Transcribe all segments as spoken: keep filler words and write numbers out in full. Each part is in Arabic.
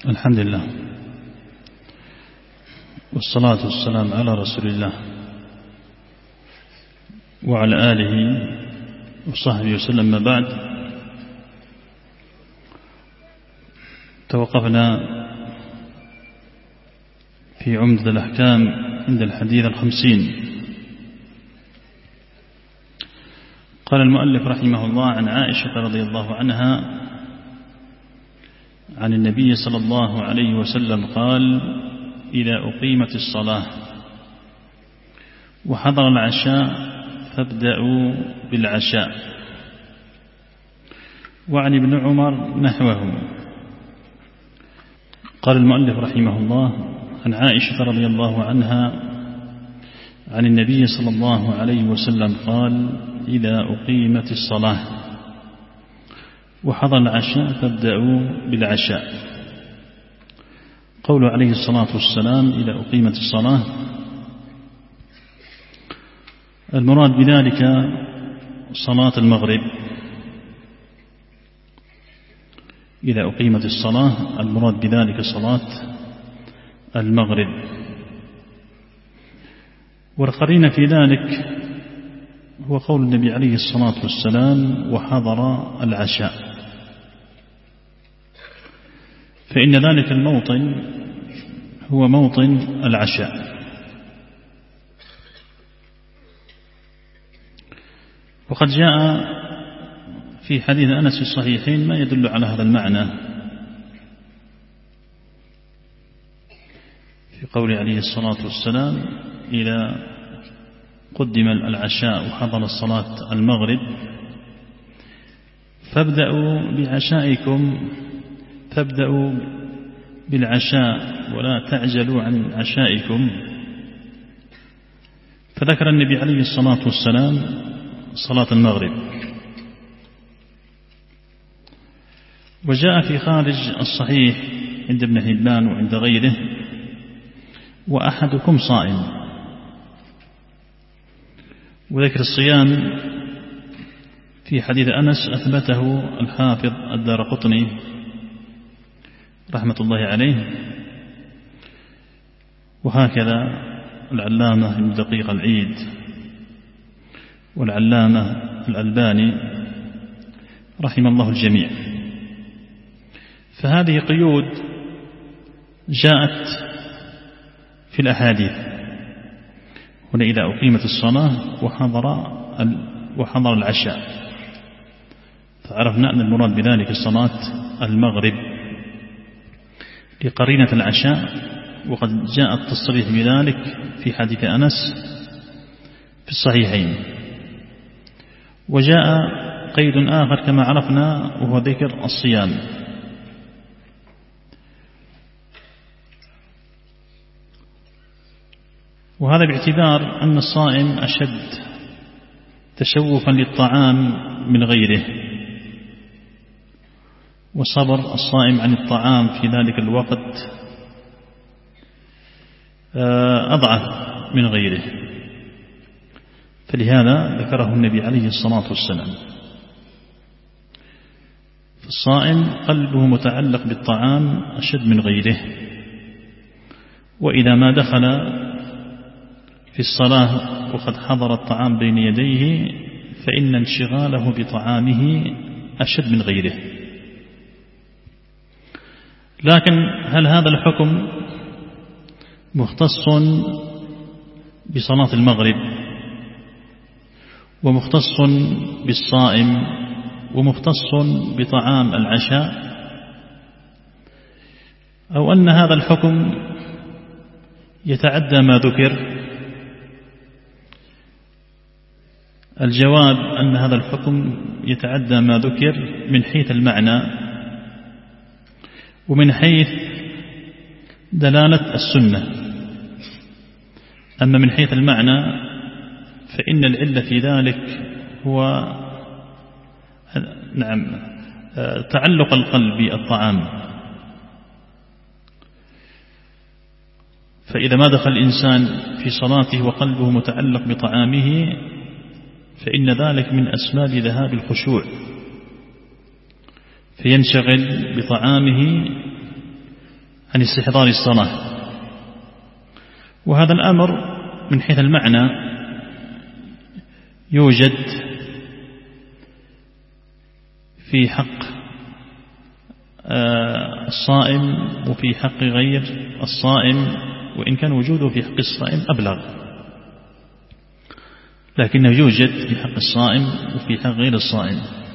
الحمد لله والصلاة والسلام على رسول الله وعلى آله وصحبه وسلم. ما بعد، توقفنا في عمدة الأحكام عند الحديث الخمسين. قال المؤلف رحمه الله: عن عائشة رضي الله عنها عن النبي صلى الله عليه وسلم قال: إذا أقيمت الصلاة وحضر العشاء فابدأوا بالعشاء. وعن ابن عمر نحوه. قال المؤلف رحمه الله: عن عائشة رضي الله عنها عن النبي صلى الله عليه وسلم قال: إذا أقيمت الصلاة وحضر العشاء فابدأوا بالعشاء. قول عليه الصلاة والسلام: إذا أقيمت الصلاة، المراد بذلك صلاة المغرب. إذا أقيمت الصلاة المراد بذلك صلاة المغرب. والقرين في ذلك هو قول النبي عليه الصلاة والسلام: وحضر العشاء، فإن ذلك الموطن هو موطن العشاء. وقد جاء في حديث أنس في الصحيحين ما يدل على هذا المعنى، في قول عليه الصلاة والسلام: إذا قدم العشاء وحضر الصلاة المغرب فابدأوا بعشائكم، فابدأوا بالعشاء ولا تعجلوا عن عشائكم. فذكر النبي عليه الصلاة والسلام صلاة المغرب. وجاء في خارج الصحيح عند ابن حبان وعند غيره: وأحدكم صائم. وذكر الصيام في حديث أنس أثبته الحافظ الدارقطني رحمة الله عليه، وهكذا العلامة ابن دقيق العيد والعلامة الألباني رحم الله الجميع. فهذه قيود جاءت في الأحاديث. هنا إذا أقيمت الصلاة وحضر وحضر العشاء، فعرفنا أن المراد بذلك صلاة المغرب لقرينة العشاء. وقد جاء التصريح بذلك في حديث أنس في الصحيحين. وجاء قيد آخر كما عرفنا وهو ذكر الصيام. وهذا باعتبار أن الصائم أشد تشوفا للطعام من غيره، وصبر الصائم عن الطعام في ذلك الوقت أضعف من غيره. فلهذا ذكره النبي عليه الصلاة والسلام. فالصائم قلبه متعلق بالطعام أشد من غيره، وإذا ما دخل في الصلاة وقد حضر الطعام بين يديه فإن انشغاله بطعامه أشد من غيره. لكن هل هذا الحكم مختص بصلاة المغرب ومختص بالصائم ومختص بطعام العشاء، أو أن هذا الحكم يتعدى ما ذكر؟ الجواب أن هذا الحكم يتعدى ما ذكر من حيث المعنى ومن حيث دلالة السنة. أما من حيث المعنى فإن العلة في ذلك هو نعم تعلق القلب بالطعام. فإذا ما دخل الإنسان في صلاته وقلبه متعلق بطعامه فإن ذلك من أسباب ذهاب الخشوع، فينشغل بطعامه عن استحضار الصلاة. وهذا الأمر من حيث المعنى يوجد في حق الصائم وفي حق غير الصائم، وإن كان وجوده في حق الصائم أبلغ، لكنه يوجد في حق الصائم وفي حق غير الصائم.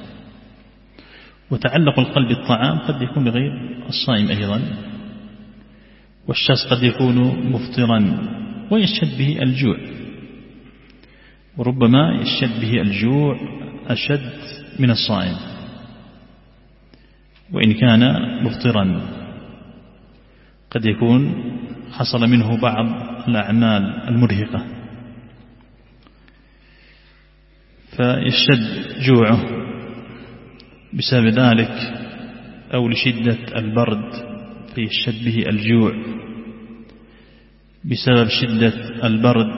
وتعلق القلب بالطعام قد يكون لغير الصائم أيضا، والشخص قد يكون مفطرا ويشهد به الجوع، وربما يشهد به الجوع أشد من الصائم وإن كان مفطرا، قد يكون حصل منه بعض الأعمال المرهقة فيشتد جوعه بسبب ذلك، أو لشدة البرد فيشتد به الجوع بسبب شدة البرد،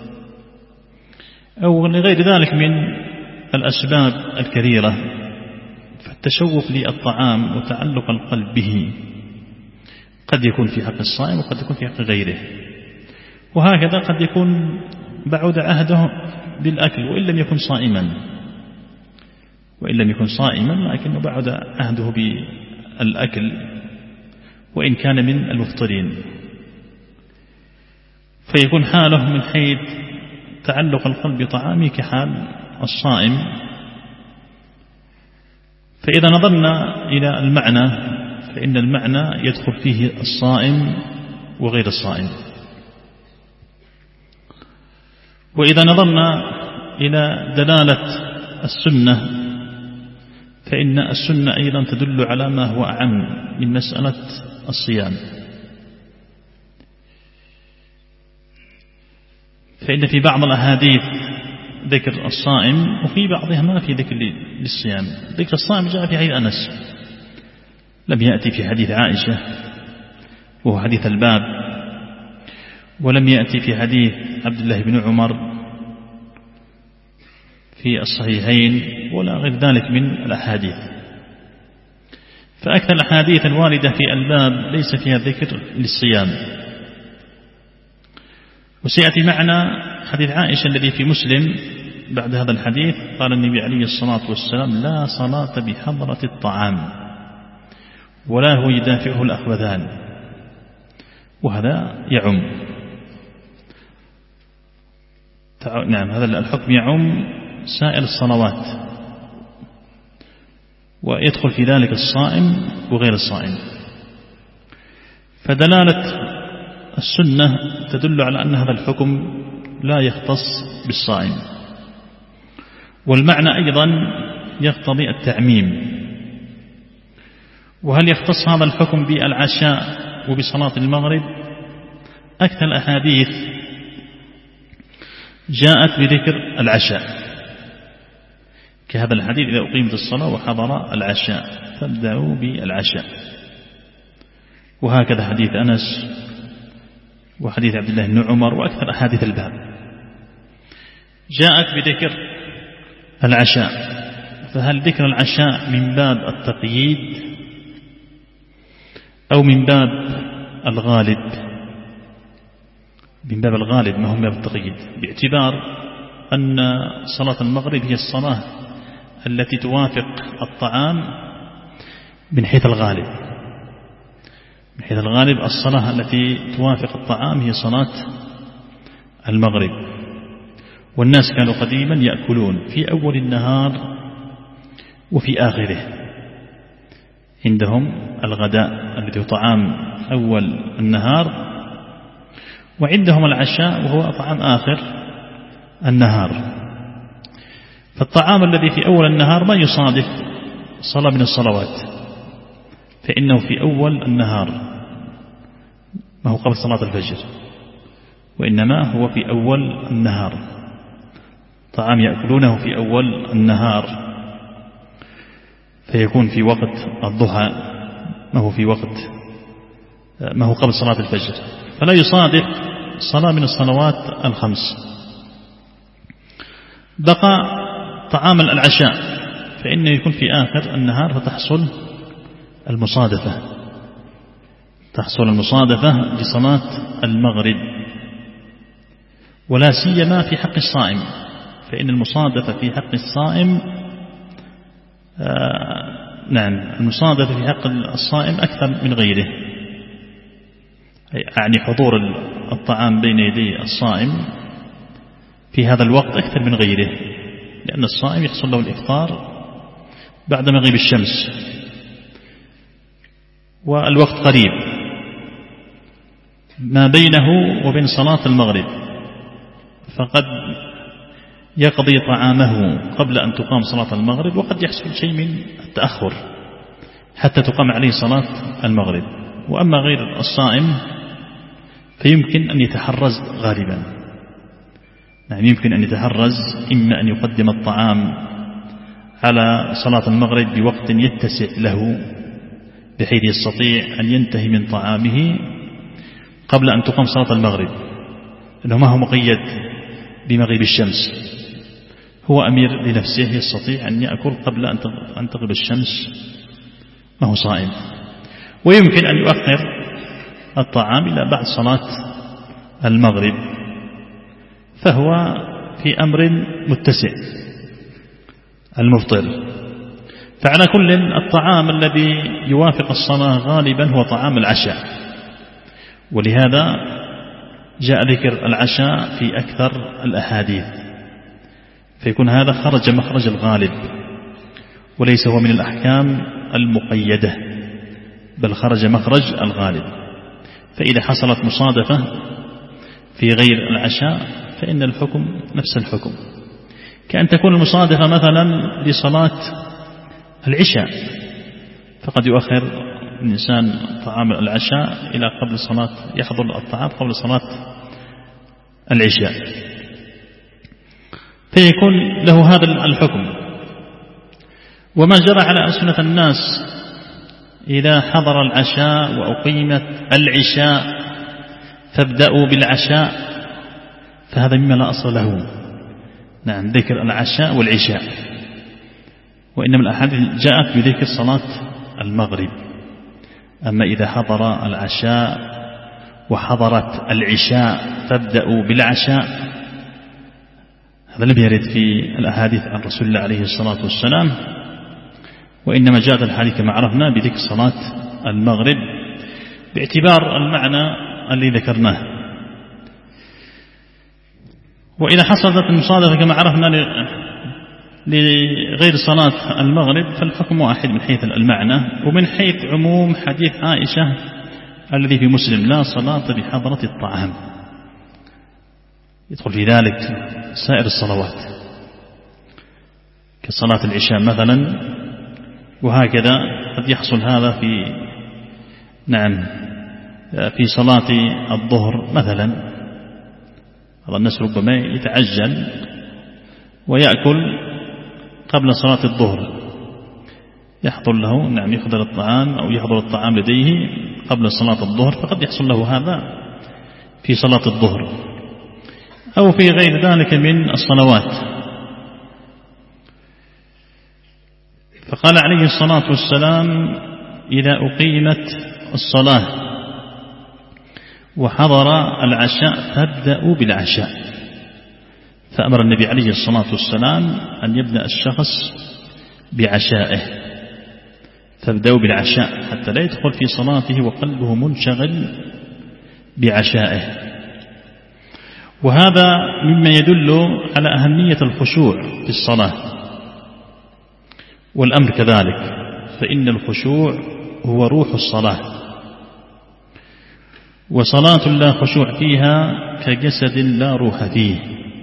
أو لغير ذلك من الأسباب الكثيرة. فالتشوف للطعام وتعلق القلب به قد يكون في حق الصائم وقد يكون في حق غيره. وهكذا قد يكون بعد عهده بالأكل وإن لم يكن صائما، وإن لم يكن صائما لكنه بعد عهده بالأكل وإن كان من المفطرين، فيكون حاله من حيث تعلق القلب بطعامه كحال الصائم. فإذا نظرنا إلى المعنى فإن المعنى يدخل فيه الصائم وغير الصائم. وإذا نظرنا إلى دلالة السنة فإن السنة أيضا تدل على ما هو أعم من مسألة الصيام، فإن في بعض الأحاديث ذكر الصائم وفي بعضها ما في ذكر للصيام. ذكر الصائم جاء في حديث أنس، لم يأتي في حديث عائشة وهو حديث الباب، ولم يأتي في حديث عبد الله بن عمر في الصحيحين ولا غير ذلك من الأحاديث. فأكثر الأحاديث الواردة في الباب ليس فيها ذكر للصيام. وسيأتي معنا حديث عائشة الذي في مسلم بعد هذا الحديث، قال النبي عليه الصلاة والسلام: لا صلاة بحضرة الطعام ولا هو يدافعه الأخبثان. وهذا يعم، نعم هذا الحكم يعم سائر الصلوات، ويدخل في ذلك الصائم وغير الصائم. فدلالة السنة تدل على أن هذا الحكم لا يختص بالصائم، والمعنى أيضا يقتضي التعميم. وهل يختص هذا الحكم بالعشاء وبصلاة المغرب؟ أكثر الأحاديث جاءت بذكر العشاء، كهذا الحديث: إذا أقيمت الصلاة وحضر العشاء فابدأوا بالعشاء. وهكذا حديث أنس وحديث عبد الله بن عمر وأكثر أحاديث الباب جاءت بذكر العشاء. فهل ذكر العشاء من باب التقييد أو من باب الغالب؟ من باب الغالب ما هو من باب التقييد، باعتبار أن صلاة المغرب هي الصلاة التي توافق الطعام من حيث الغالب. من حيث الغالب الصلاة التي توافق الطعام هي صلاة المغرب. والناس كانوا قديما يأكلون في أول النهار وفي آخره، عندهم الغداء الذي هو طعام أول النهار، وعندهم العشاء وهو طعام آخر النهار. فالطعام الذي في أول النهار ما يصادف صلاة من الصلوات، فإنه في أول النهار، ما هو قبل صلاة الفجر، وإنما هو في أول النهار، طعام يأكلونه في أول النهار، فيكون في وقت الضحى، ما هو في وقت ما هو قبل صلاة الفجر، فلا يصادف صلاة من الصلوات الخمس. بقى طعام العشاء فإنه يكون في آخر النهار فتحصل المصادفة، تحصل المصادفة لصلاة المغرب، ولا سيما في حق الصائم، فإن المصادفة في حق الصائم آه نعم المصادفة في حق الصائم أكثر من غيره، يعني حضور الطعام بين يدي الصائم في هذا الوقت أكثر من غيره، لأن الصائم يحصل له الإفطار بعد مغيب الشمس والوقت قريب ما بينه وبين صلاة المغرب، فقد يقضي طعامه قبل أن تقام صلاة المغرب، وقد يحصل شيء من التأخر حتى تقام عليه صلاة المغرب. وأما غير الصائم فيمكن أن يتحرز غالبا، يعني يمكن أن يتحرز إما أن يقدم الطعام على صلاة المغرب بوقت يتسع له بحيث يستطيع أن ينتهي من طعامه قبل أن تقام صلاة المغرب، لأنه ما هو مقيد بمغيب الشمس، هو أمير لنفسه يستطيع أن يأكل قبل أن تغيب الشمس، ما هو صائم. ويمكن أن يؤخر الطعام إلى بعد صلاة المغرب، فهو في أمر متسع المفطر. فعلى كل الطعام الذي يوافق الصلاة غالبا هو طعام العشاء، ولهذا جاء ذكر العشاء في أكثر الأحاديث، فيكون هذا خرج مخرج الغالب وليس هو من الأحكام المقيدة، بل خرج مخرج الغالب. فإذا حصلت مصادفة في غير العشاء فإن الحكم نفس الحكم، كأن تكون المصادفة مثلا لصلاة العشاء، فقد يؤخر الإنسان طعام العشاء إلى قبل صلاة، يحضر الطعام قبل صلاة العشاء، فيكون له هذا الحكم. وما جرى على ألسنة الناس إذا حضر العشاء وأقيمت العشاء فابدأوا بالعشاء، فهذا مما لا أصل له، نعم ذكر العشاء والعشاء، وإنما الأحاديث جاءت بذكر صلاة المغرب. أما إذا حضر العشاء وحضرت العشاء فابدأوا بالعشاء، هذا لم يرد في الأحاديث عن رسول الله عليه الصلاة والسلام، وإنما جاءت الحديث كما عرفنا بذكر صلاة المغرب باعتبار المعنى الذي ذكرناه. وإذا حصلت المصادفة كما عرفنا لغير صلاة المغرب فالحكم واحد من حيث المعنى، ومن حيث عموم حديث عائشة الذي في مسلم: لا صلاة بحضرة الطعام، يدخل في ذلك سائر الصلوات كصلاة العشاء مثلا، وهكذا قد يحصل هذا في نعم في صلاة الظهر مثلا. هذا الناس ربما يتعجل ويأكل قبل صلاة الظهر، يحضر له نعم يحضر الطعام أو يحضر الطعام لديه قبل صلاة الظهر، فقد يحصل له هذا في صلاة الظهر أو في غير ذلك من الصلوات. فقال عليه الصلاة والسلام: إذا أقيمت الصلاة وحضر العشاء فابدأوا بالعشاء. فأمر النبي عليه الصلاة والسلام أن يبدأ الشخص بعشائه، فابدأوا بالعشاء حتى لا يدخل في صلاته وقلبه منشغل بعشائه. وهذا مما يدل على أهمية الخشوع في الصلاة، والأمر كذلك، فإن الخشوع هو روح الصلاة، وصلاة لا خشوع فيها كجسد لا روح فيه.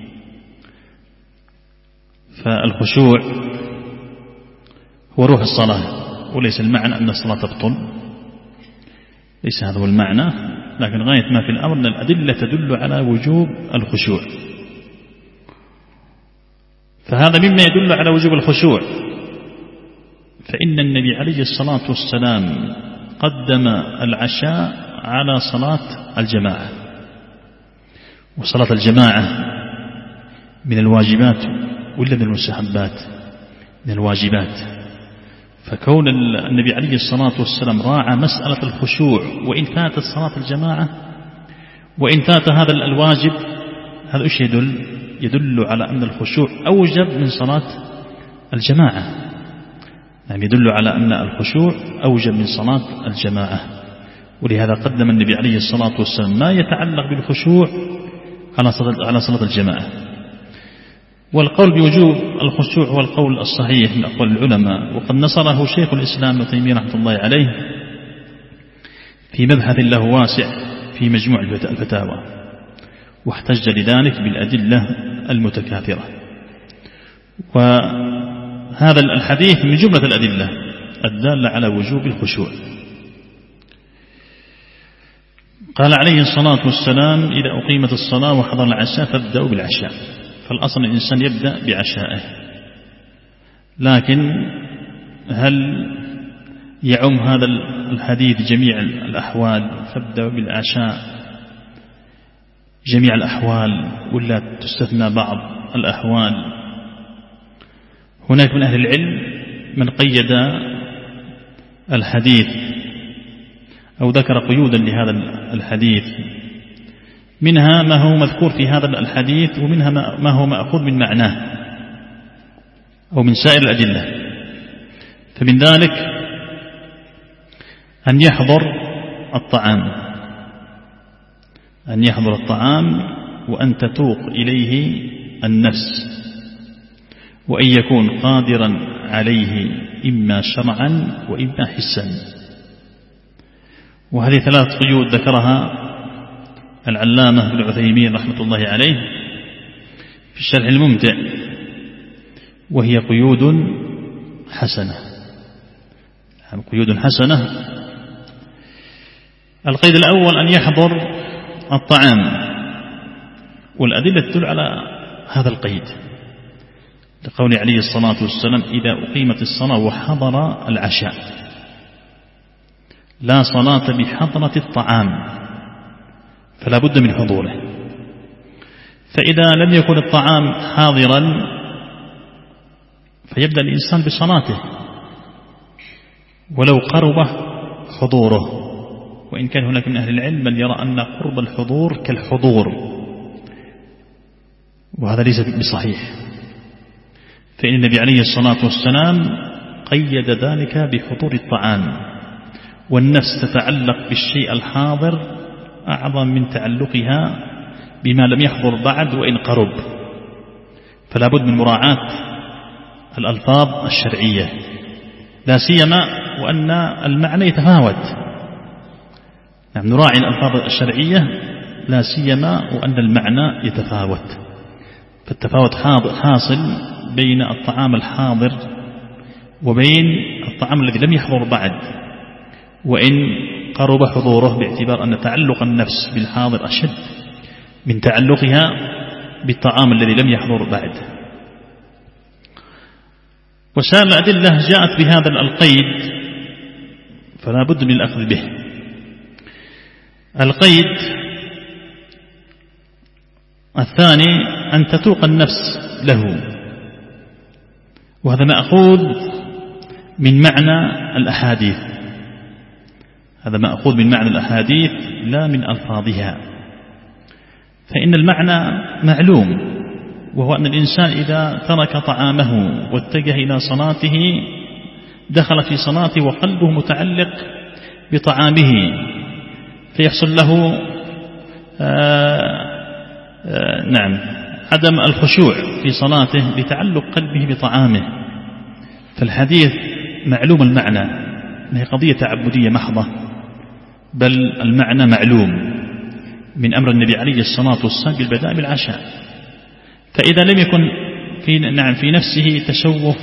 فالخشوع هو روح الصلاة، وليس المعنى أن الصلاة تبطل، ليس هذا هو المعنى، لكن غاية ما في الأمر أن الأدلة تدل على وجوب الخشوع. فهذا مما يدل على وجوب الخشوع، فإن النبي عليه الصلاة والسلام قدم العشاء على صلاة الجماعة، وصلاة الجماعة من الواجبات ولا من المستحبات؟ من الواجبات، فكون النبي عليه الصلاة والسلام راعى مسألة الخشوع وإن فاتت صلاة الجماعة وإن فات هذا الواجب، هذا إيش يدل؟ يدل على أن الخشوع أوجب من صلاة الجماعة، يعني يدل على أن الخشوع أوجب من صلاة الجماعة. ولهذا قدم النبي عليه الصلاة والسلام ما يتعلق بالخشوع على صلاة على صلاة الجماعة. والقول بوجوب الخشوع هو القول الصحيح من أقوال العلماء، وقد نصره شيخ الإسلام ابن تيمية رحمة الله عليه في مبحث له واسع في مجموع الفتاوى، واحتج لذلك بالأدلة المتكاثرة. وهذا الحديث من جملة الأدلة الدالة على وجوب الخشوع. قال عليه الصلاة والسلام: إذا أقيمت الصلاة وحضر العشاء فابدأوا بالعشاء. فالأصل الإنسان يبدأ بعشائه، لكن هل يعم هذا الحديث جميع الأحوال فابدأوا بالعشاء جميع الأحوال، ولا تستثنى بعض الأحوال؟ هناك من أهل العلم من قيد الحديث أو ذكر قيودا لهذا الحديث، منها ما هو مذكور في هذا الحديث، ومنها ما هو مأخوذ من معناه أو من سائر الأدلة. فمن ذلك أن يحضر الطعام أن يحضر الطعام وأن تتوق إليه النفس، وأن يكون قادرا عليه إما شرعا وإما حسا. وهذه ثلاث قيود ذكرها العلامة ابن عثيمين رحمة الله عليه في الشرح الممتع، وهي قيود حسنة قيود حسنة. القيد الأول أن يحضر الطعام، والأدلة تدل على هذا القيد لقول عليه الصلاة والسلام: إذا أقيمت الصلاة وحضر العشاء. لا صلاة بحضرة الطعام، فلا بد من حضوره. فإذا لم يكن الطعام حاضرا فيبدأ الإنسان بصلاته ولو قرب حضوره، وإن كان هناك من أهل العلم من يرى أن قرب الحضور كالحضور، وهذا ليس بصحيح. فإن النبي عليه الصلاة والسلام قيد ذلك بحضور الطعام، والنفس تتعلق بالشيء الحاضر أعظم من تعلقها بما لم يحضر بعد وإن قرب، فلا بد من مراعاة الألفاظ الشرعية، لا سيما وأن المعنى يتفاوت. نعم، نراعي الألفاظ الشرعية لا سيما وأن المعنى يتفاوت، فالتفاوت حاصل بين الطعام الحاضر وبين الطعام الذي لم يحضر بعد وإن قرب حضوره، باعتبار أن تعلق النفس بالحاضر أشد من تعلقها بالطعام الذي لم يحضر بعد. وسائر الأدلة جاءت بهذا القيد، فلا بد من الأخذ به. القيد الثاني أن تتوق النفس له، وهذا مأخوذ من معنى الأحاديث هذا مأخوذ من معنى الأحاديث لا من ألفاظها. فإن المعنى معلوم، وهو أن الإنسان إذا ترك طعامه واتجه إلى صلاته دخل في صلاته وقلبه متعلق بطعامه، فيحصل له آآ آآ نعم عدم الخشوع في صلاته لتعلق قلبه بطعامه. فالحديث معلوم المعنى، ما هي قضية تعبدية محضة، بل المعنى معلوم من أمر النبي عليه الصلاة والسلام بالبداء بالعشاء. فإذا لم يكن في نعم في نفسه تشوف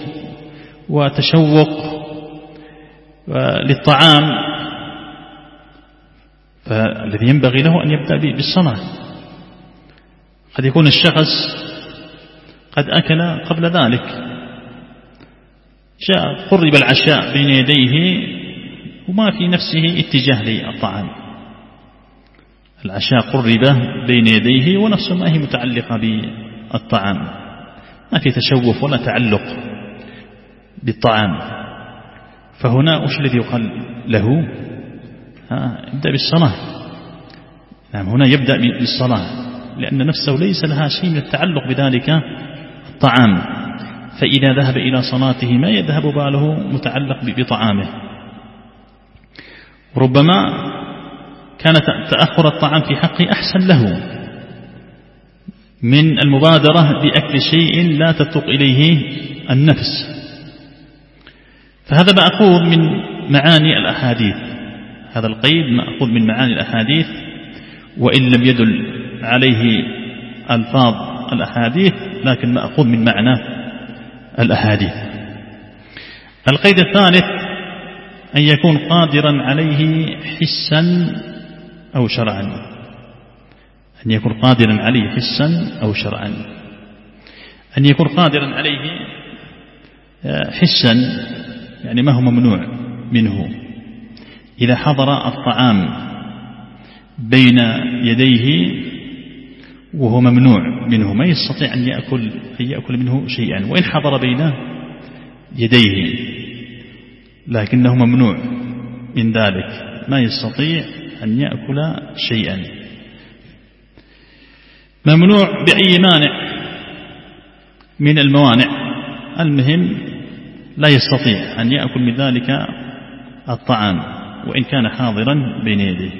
وتشوق للطعام، فالذي ينبغي له أن يبدأ بالصلاة. قد يكون الشخص قد أكل قبل ذلك، جاء قرب العشاء بين يديه وما في نفسه اتجاه للطعام، العشاء قرب بين يديه ونفسه ما هي متعلقة بالطعام، ما في تشوف ولا تعلق بالطعام. فهنا وش الذي يقال له؟ يبدأ بالصلاة. نعم هنا يبدأ بالصلاة لأن نفسه ليس لها شيء من التعلق بذلك الطعام، فإذا ذهب إلى صلاته ما يذهب باله متعلق بطعامه. ربما كان تأخر الطعام في حقه أحسن له من المبادرة بأكل شيء لا تتق إليه النفس. فهذا مأخوذ من معاني الأحاديث، هذا القيد مأخوذ من معاني الأحاديث وإن لم يدل عليه ألفاظ الأحاديث لكن مأخوذ من معنى الأحاديث. القيد الثالث أن يكون قادرا عليه حسا أو شرعا، أن يكون قادرا عليه حسا أو شرعا. أن يكون قادرا عليه حسا يعني ما هو ممنوع منه. إذا حضر الطعام بين يديه وهو ممنوع منه ما يستطيع أن يأكل, أن يأكل منه شيئا، وإن حضر بين يديه لكنه ممنوع من ذلك ما يستطيع أن يأكل شيئا. ممنوع بأي مانع من الموانع، المهم لا يستطيع أن يأكل من ذلك الطعام وإن كان حاضرا بين يديه.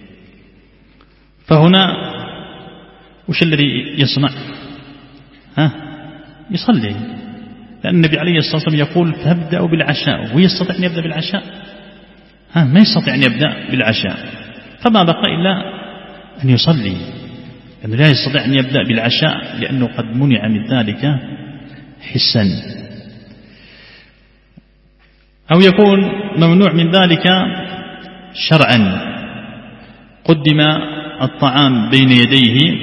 فهنا وش الذي يصنع؟ ها؟ يصلي، لأن النبي عليه الصلاة والسلام يقول فابدأوا بالعشاء، ويستطيع أن يبدأ بالعشاء؟ ها ما يستطيع أن يبدأ بالعشاء، فما بقى إلا أن يصلي، لأنه لا يستطيع أن يبدأ بالعشاء لأنه قد منع من ذلك حسا. أو يكون ممنوع من ذلك شرعا، قدم الطعام بين يديه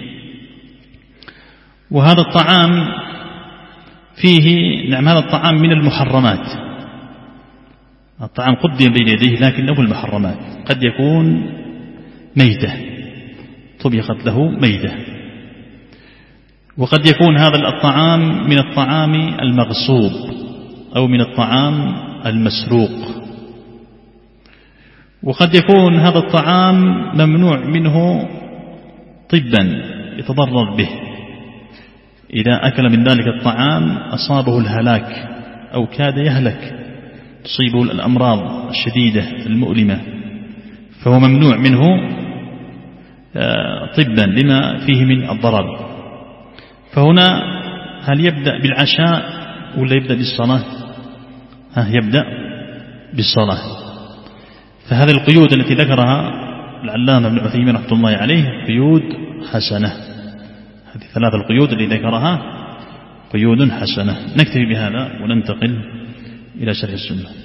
وهذا الطعام فيه نعم هذا الطعام من المحرمات، الطعام قدم بين يديه لكنه المحرمات، قد يكون ميتة طبخت له ميتة، وقد يكون هذا الطعام من الطعام المغصوب أو من الطعام المسروق، وقد يكون هذا الطعام ممنوع منه طبا يتضرر به، إذا أكل من ذلك الطعام أصابه الهلاك أو كاد يهلك، تصيبه الأمراض الشديدة المؤلمة، فهو ممنوع منه طبا لما فيه من الضرر. فهنا هل يبدأ بالعشاء ولا يبدأ بالصلاة؟ ها يبدأ بالصلاة. فهذه القيود التي ذكرها العلامة ابن عثيمين رحمة الله عليه قيود حسنة، هذه ثلاث القيود التي ذكرها قيود حسنة. نكتفي بهذا وننتقل إلى شرح السنة.